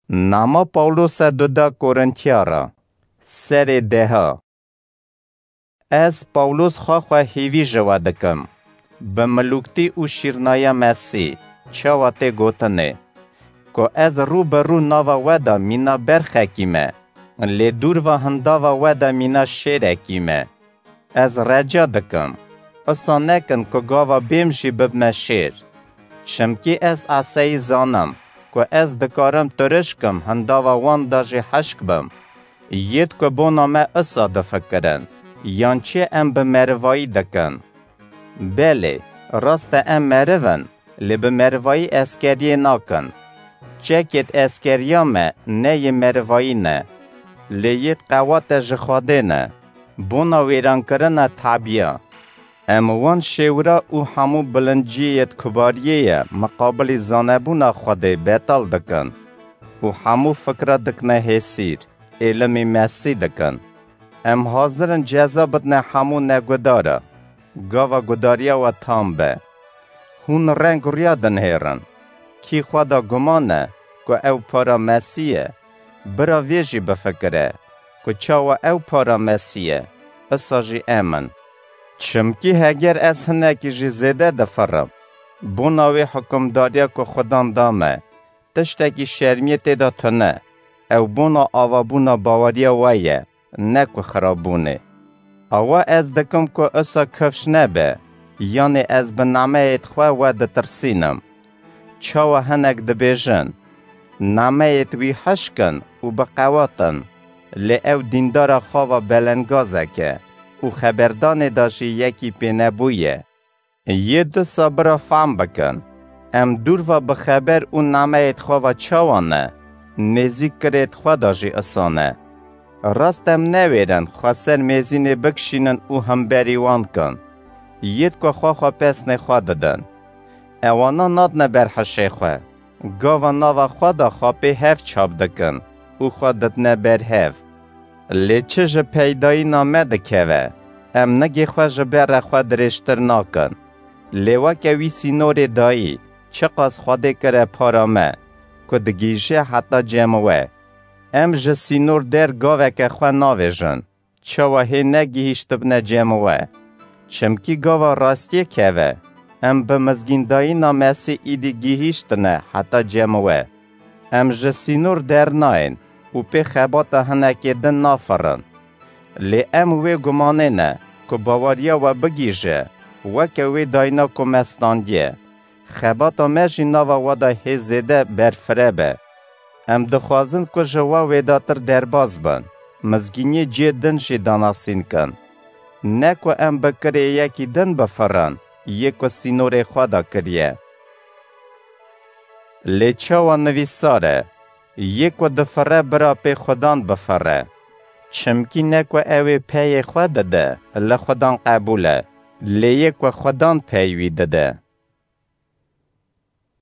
ناما پاولوس دودا کورنتیارا سر دها از پاولوس خواه هیوی جوا دکم به ملوکتی او شیرنای مسی چواته گوتنه که از رو برو ناوا ودا مینا برخکیمه لی دور و هنداوا ودا مینا شیرکیمه از رجا دکم اصا نکن که گاوا بیمشی ببمه شیر چمکی از عصای زانم که از دکارم ترشکم هنداوا وان داجی حشک بم ید که بونامه اصا دفکرن یانچه ام به مروایی دکن بله راست ام مروون لی به مروایی اسکریه ناکن چکت اسکریامه نه مروایی نه لیت قوات جخواده نه بونا ویران کرن تابیا ام وان شورا او همو بلنجیت کباریه مقابل زانبونا خوده بیتال دکن او همو فکر دکنه حسیر علم مسی دکن ام حاضرن جذابت نه همو نگوداره گاوا گوداریا و تام به هون رنگ ریادن هیرن کی خدا گمانه که او پارا مسیه برا ویجی بفکره که چاوا او پارا مسیه اساجی امن چمکی هگر از هنکی جی زیده دفرم بوناوی حکمداریا که خودان دامه تشتکی شرمیت دا تنه او بونا آوابونا باوریا ویه نکو خرابونه اوا از دکم که اسا کفش نبه یعنی از بنامه ایت خواه و دترسینم چاوا هنک دبیجن نامه ایت وی حشکن و بقواتن لی او دیندار خواه بلنگازه که او خبردان داشی یکی پی نبویه یه دو صبر فهم بکن ام دور و بخبر او نامه ایت خواه چاوانه نزیک کرد خواه داشی اسانه راستم نویرن خواستر میزین بکشینن او هم بریوان کن ید که خواه پس نخواه دادن اوانا ناد نبر حشه خواه گاوا ناوا خواه دا خواه پی هف چاب دکن او خواه داد نبر هف لی چه جه پیدایی نامه دکوه ام نگی خواه جه بر خواه درشتر ناکن لی وکه وی سینور دایی چه قاس خواده کره پارامه که دگیشه حتی جمعوه ام جه سینور در گاوه که خواه ناویجن چاوه هی نگی هشتب نجمعوه چمکی گاوا راستی کوه ام به مزگیندایی نامسی ایدی گیهیشتنه حتی جمعوه ام جه سینور در ناین و پی خبات هنکی دن نافرن لی ام وی گمانه نه که باوریا و بگیجه و که وی داینا که مستاندیه خبات مجی ناوا و دا هزیده برفربه ام دخوازن که جوا ویداتر درباز بن مزگینی جدن شی داناسین کن نه که ام بکره یکی دن بفرن یکو سینور خوادا کریه لی چاوا نویساره یکو دفره برا پی خودان بفره چمکی نکو اوی پی خود ده لخودان قبوله لی یکو خودان پیوی ده